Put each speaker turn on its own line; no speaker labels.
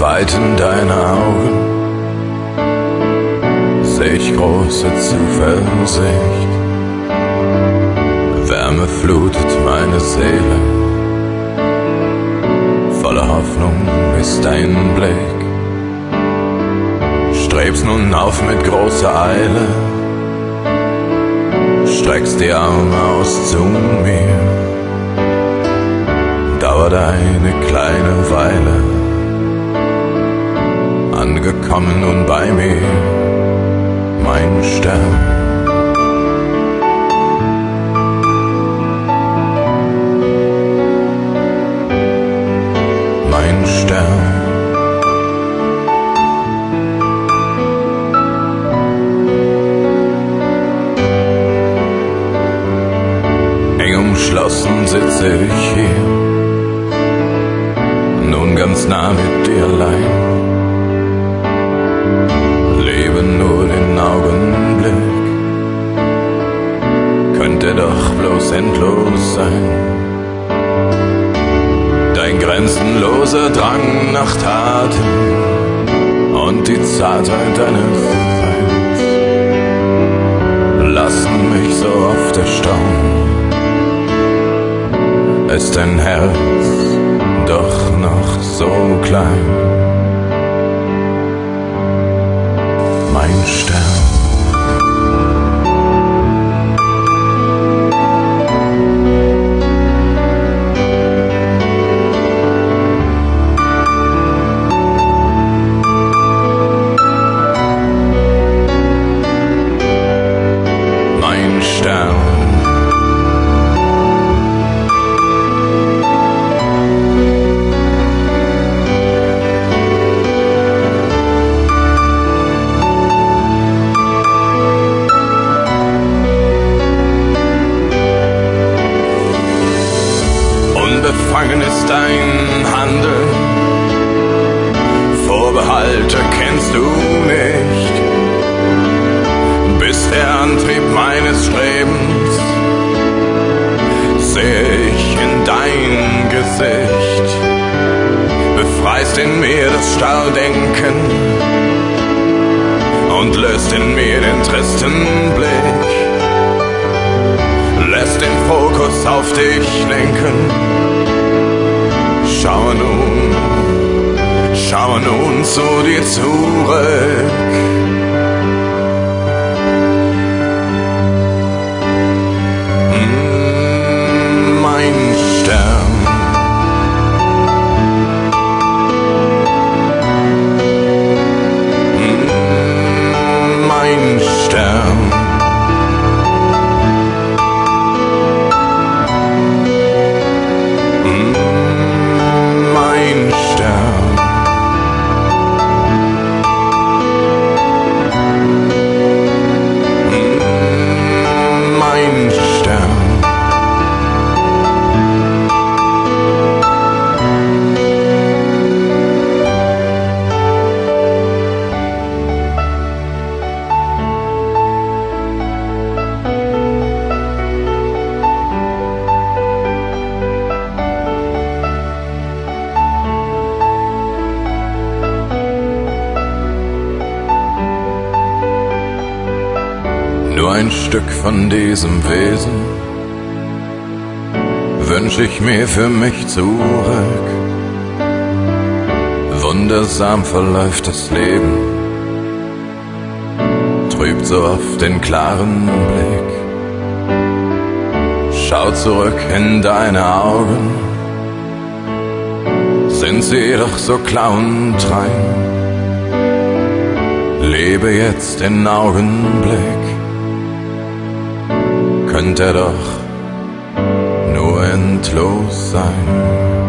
Weiten deiner Augen seh ich große Zuversicht. Wärme flutet meine Seele, voller Hoffnung ist dein Blick. Strebst nun auf mit großer Eile, streckst die Arme aus zu mir. Dauert eine kleine Weile, angekommen nun bei mir, mein Stern. Mein Stern. Eng umschlossen sitze ich hier, nun ganz nah mit dir allein. Lebe nur den Augenblick, könnte doch bloß endlos sein. Dein grenzenloser Drang nach Taten und die Zartheit deines Seins lassen mich so oft erstaunen. Ist dein Herz doch noch so klein, mein Stern. Mein Stern. Unbefangen ist dein Handeln, Vorbehalte kennst du nicht. Bist der Antrieb meines Strebens, sehe ich in dein Gesicht. Befreist in mir das Starrdenken und löst in mir den tristen Blick. Lässt den Fokus auf dich lenken. Schaue nun zu dir zurück. Mein Stern. Mein Stern. Nur ein Stück von diesem Wesen wünsch ich mir für mich zurück. Wundersam verläuft das Leben, trübt so oft den klaren Blick. Schau zurück in deine Augen, sind sie doch so klar und rein. Lebe jetzt den Augenblick, könnte er doch nur endlos sein.